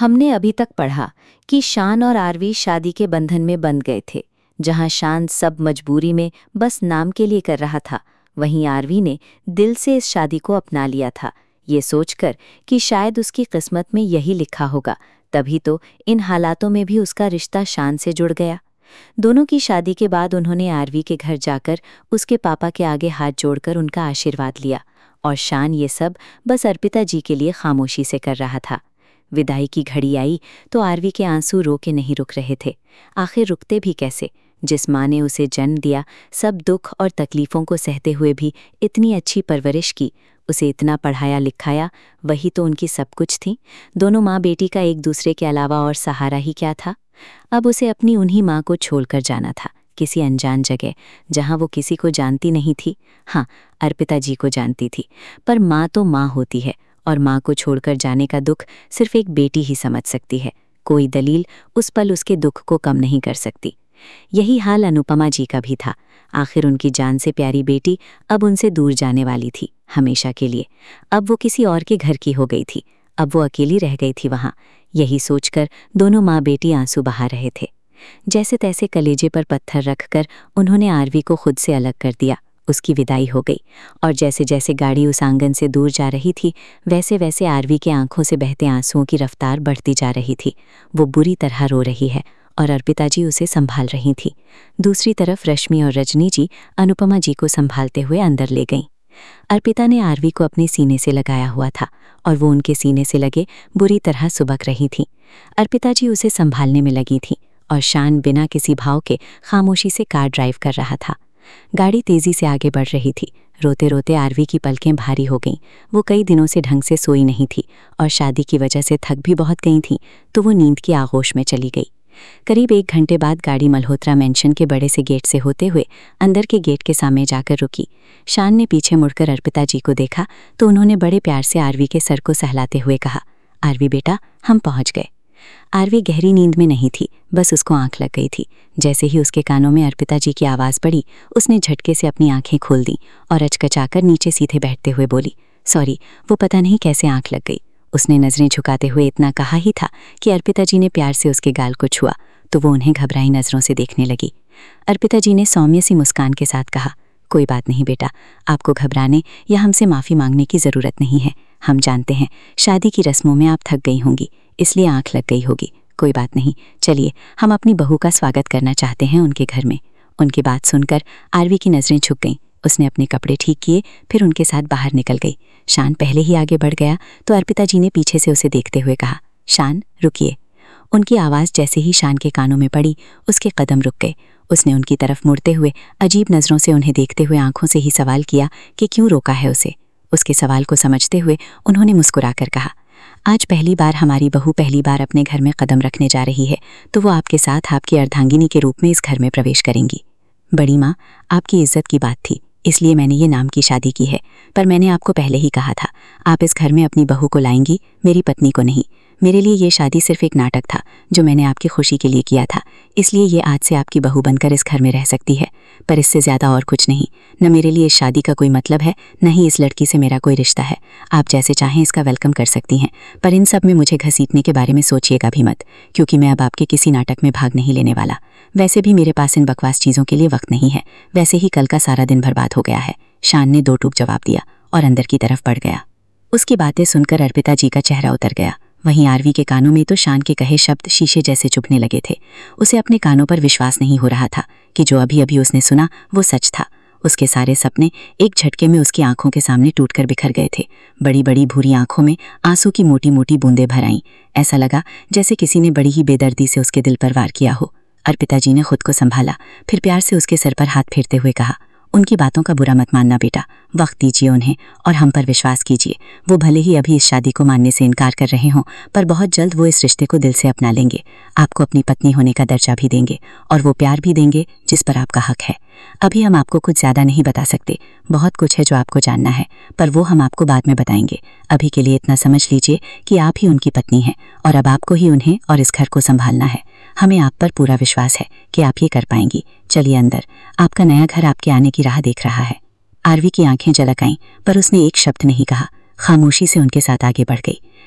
हमने अभी तक पढ़ा कि शान और आरवी शादी के बंधन में बंध गए थे। जहां शान सब मजबूरी में बस नाम के लिए कर रहा था, वहीं आरवी ने दिल से इस शादी को अपना लिया था, ये सोचकर कि शायद उसकी किस्मत में यही लिखा होगा। तभी तो इन हालातों में भी उसका रिश्ता शान से जुड़ गया। दोनों की शादी के बाद उन्होंने आरवी के घर जाकर उसके पापा के आगे हाथ जोड़कर उनका आशीर्वाद लिया, और शान ये सब बस अर्पिता जी के लिए खामोशी से कर रहा था। विदाई की घड़ी आई तो आरवी के आंसू रो के नहीं रुक रहे थे। आखिर रुकते भी कैसे? जिस माँ ने उसे जन्म दिया, सब दुख और तकलीफ़ों को सहते हुए भी इतनी अच्छी परवरिश की, उसे इतना पढ़ाया लिखाया, वही तो उनकी सब कुछ थी। दोनों माँ बेटी का एक दूसरे के अलावा और सहारा ही क्या था? अब उसे अपनी उन्हीं माँ को छोड़कर जाना था, किसी अनजान जगह, जहाँ वो किसी को जानती नहीं थी। हाँ, अर्पिता जी को जानती थी, पर माँ तो माँ होती है, और माँ को छोड़कर जाने का दुख सिर्फ एक बेटी ही समझ सकती है। कोई दलील उस पल उसके दुख को कम नहीं कर सकती। यही हाल अनुपमा जी का भी था। आखिर उनकी जान से प्यारी बेटी अब उनसे दूर जाने वाली थी, हमेशा के लिए। अब वो किसी और के घर की हो गई थी, अब वो अकेली रह गई थी वहाँ। यही सोचकर दोनों माँ बेटी आंसू बहा रहे थे। जैसे तैसे कलेजे पर पत्थर रखकर उन्होंने आरवी को खुद से अलग कर दिया। उसकी विदाई हो गई, और जैसे जैसे गाड़ी उस आंगन से दूर जा रही थी, वैसे वैसे आरवी के आंखों से बहते आंसुओं की रफ्तार बढ़ती जा रही थी। वो बुरी तरह रो रही है, और अर्पिता जी उसे संभाल रही थी। दूसरी तरफ रश्मि और रजनी जी अनुपमा जी को संभालते हुए अंदर ले गईं। अर्पिता ने आरवी को अपने सीने से लगाया हुआ था, और वो उनके सीने से लगे बुरी तरह सुबक रही थी। अर्पिता जी उसे संभालने में लगी थी, और शान बिना किसी भाव के खामोशी से कार ड्राइव कर रहा था। गाड़ी तेजी से आगे बढ़ रही थी। रोते रोते आरवी की पलकें भारी हो गईं। वो कई दिनों से ढंग से सोई नहीं थी, और शादी की वजह से थक भी बहुत गई थी, तो वो नींद की आगोश में चली गई। करीब 1 घंटे बाद गाड़ी मल्होत्रा मेंशन के बड़े से गेट से होते हुए अंदर के गेट के सामने जाकर रुकी। शान ने पीछे मुड़कर अर्पिता जी को देखा तो उन्होंने बड़े प्यार से आरवी के सर को सहलाते हुए कहा, आरवी बेटा, हम पहुंच गए। आरवी गहरी नींद में नहीं थी, बस उसको आंख लग गई थी। जैसे ही उसके कानों में अर्पिता जी की आवाज़ पड़ी, उसने झटके से अपनी आंखें खोल दी और अचकचाकर नीचे सीधे बैठते हुए बोली, सॉरी, वो पता नहीं कैसे आंख लग गई। उसने नज़रें झुकाते हुए इतना कहा ही था कि अर्पिता जी ने प्यार से उसके गाल को छुआ, तो वो उन्हें घबराई नज़रों से देखने लगी। अर्पिता जी ने सौम्य सी मुस्कान के साथ कहा, कोई बात नहीं बेटा, आपको घबराने या हमसे माफ़ी मांगने की ज़रूरत नहीं है। हम जानते हैं शादी की रस्मों में आप थक गई होंगी, इसलिए आंख लग गई होगी। कोई बात नहीं, चलिए, हम अपनी बहू का स्वागत करना चाहते हैं उनके घर में। उनकी बात सुनकर आरवी की नज़रें झुक गईं। उसने अपने कपड़े ठीक किए, फिर उनके साथ बाहर निकल गई। शान पहले ही आगे बढ़ गया तो अर्पिता जी ने पीछे से उसे देखते हुए कहा, शान, रुकिए। उनकी आवाज़ जैसे ही शान के कानों में पड़ी, उसके कदम रुक गए। उसने उनकी तरफ मुड़ते हुए अजीब नज़रों से उन्हें देखते हुए आंखों से ही सवाल किया कि क्यों रोका है उसे। उसके सवाल को समझते हुए उन्होंने मुस्कुराकर कहा, आज पहली बार हमारी बहू पहली बार अपने घर में कदम रखने जा रही है, तो वो आपके साथ आपकी अर्धांगिनी के रूप में इस घर में प्रवेश करेंगी। बड़ी माँ, आपकी इज्जत की बात थी, इसलिए मैंने ये नाम की शादी की है, पर मैंने आपको पहले ही कहा था, आप इस घर में अपनी बहू को लाएंगी, मेरी पत्नी को नहीं। मेरे लिए ये शादी सिर्फ एक नाटक था जो मैंने आपकी खुशी के लिए किया था, इसलिए ये आज से आपकी बहू बनकर इस घर में रह सकती है, पर इससे ज़्यादा और कुछ नहीं। न मेरे लिए इस शादी का कोई मतलब है, न ही इस लड़की से मेरा कोई रिश्ता है। आप जैसे चाहें इसका वेलकम कर सकती हैं, पर इन सब में मुझे घसीटने के बारे में सोचिएगा भी मत, क्योंकि मैं अब आपके किसी नाटक में भाग नहीं लेने वाला। वैसे भी मेरे पास इन बकवास चीज़ों के लिए वक्त नहीं है, वैसे ही कल का सारा दिन बर्बाद हो गया है। शान ने 2 टूक जवाब दिया और अंदर की तरफ बढ़ गया। उसकी बातें सुनकर अर्पिता जी का चेहरा उतर गया। वहीं आरवी के कानों में तो शान के कहे शब्द शीशे जैसे चुभने लगे थे। उसे अपने कानों पर विश्वास नहीं हो रहा था कि जो अभी अभी उसने सुना वो सच था। उसके सारे सपने एक झटके में उसकी आंखों के सामने टूटकर बिखर गए थे। बड़ी बड़ी भूरी आंखों में आंसू की मोटी मोटी बूंदें भर आईं। ऐसा लगा जैसे किसी ने बड़ी ही बेदर्दी से उसके दिल पर वार किया हो। अर्पिता जी ने खुद को संभाला, फिर प्यार से उसके सर पर हाथ फेरते हुए कहा, उनकी बातों का बुरा मत मानना बेटा, वक्त दीजिए उन्हें और हम पर विश्वास कीजिए। वो भले ही अभी इस शादी को मानने से इनकार कर रहे हों, पर बहुत जल्द वो इस रिश्ते को दिल से अपना लेंगे। आपको अपनी पत्नी होने का दर्जा भी देंगे और वो प्यार भी देंगे जिस पर आपका हक है। अभी हम आपको कुछ ज़्यादा नहीं बता सकते, बहुत कुछ है जो आपको जानना है, पर वो हम आपको बाद में बताएंगे। अभी के लिए इतना समझ लीजिए कि आप ही उनकी पत्नी हैं और अब आपको ही उन्हें और इस घर को संभालना है। हमें आप पर पूरा विश्वास है कि आप ये कर पाएंगी। चलिए अंदर, आपका नया घर आपके आने की राह देख रहा है। आरवी की आंखें झलक आईं, पर उसने एक शब्द नहीं कहा, खामोशी से उनके साथ आगे बढ़ गई।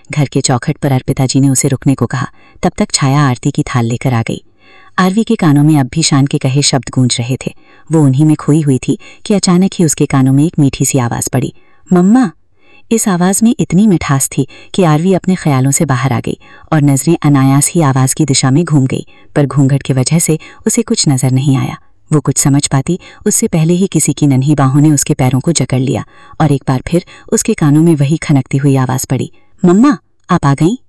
घर के चौखट पर अर्पिता जी ने उसे रुकने को कहा। तब तक छाया आरती की थाल लेकर आ गई। आरवी के कानों में अब भी शान के कहे शब्द गूंज रहे थे। वो उन्हीं में खोई हुई थी कि अचानक ही उसके कानों में एक मीठी सी आवाज़ पड़ी, मम्मा। इस आवाज़ में इतनी मिठास थी कि आरवी अपने ख्यालों से बाहर आ गई और नजरें अनायास ही आवाज़ की दिशा में घूम गई, पर घूंघट की वजह से उसे कुछ नजर नहीं आया। वो कुछ समझ पाती उससे पहले ही किसी की नन्ही बाहों ने उसके पैरों को जकड़ लिया और एक बार फिर उसके कानों में वही खनकती हुई आवाज़ पड़ी, मम्मा आप आ गईं।